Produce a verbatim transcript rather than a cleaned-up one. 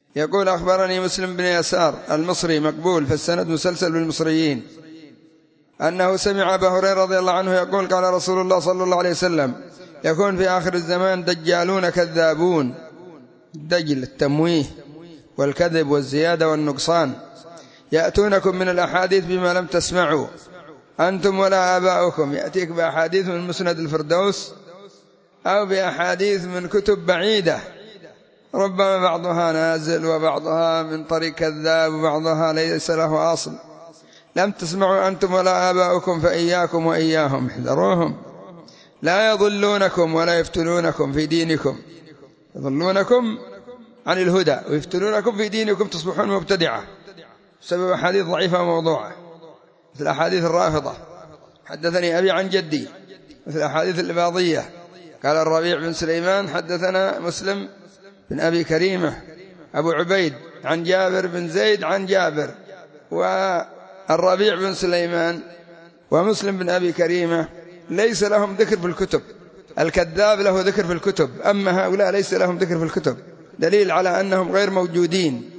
يقول أخبرني مسلم بن يسار المصري مقبول في السند مسلسل بالمصريين أنه سمع أبا هريرة رضي الله عنه يقول قال رسول الله صلى الله عليه وسلم يكون في آخر الزمان دجالون كذابون، دجل التمويه والكذب والزيادة والنقصان، يأتونكم من الأحاديث بما لم تسمعوا أنتم ولا آباؤكم، يأتيك بأحاديث من مسند الفردوس أو بأحاديث من كتب بعيدة ربما بعضها نازل وبعضها من طريق كذاب وبعضها ليس له أصل، لم تسمعوا أنتم ولا آباؤكم فإياكم وإياهم احذروهم، لا يضلونكم ولا يفتنونكم في دينكم، يضلونكم عن الهدى ويفتنونكم في دينكم تصبحون مبتدعة بسبب أحاديث ضعيفة وموضوعة مثل أحاديث الرافضة، حدثني أبي عن جدي، مثل أحاديث الإباضية. قال الربيع بن سليمان حدثنا مسلم بن أبي كريمة أبو عبيد عن جابر بن زيد عن جابر، والربيع بن سليمان ومسلم بن أبي كريمة ليس لهم ذكر في الكتب، الكذاب له ذكر في الكتب، أما هؤلاء ليس لهم ذكر في الكتب، دليل على أنهم غير موجودين.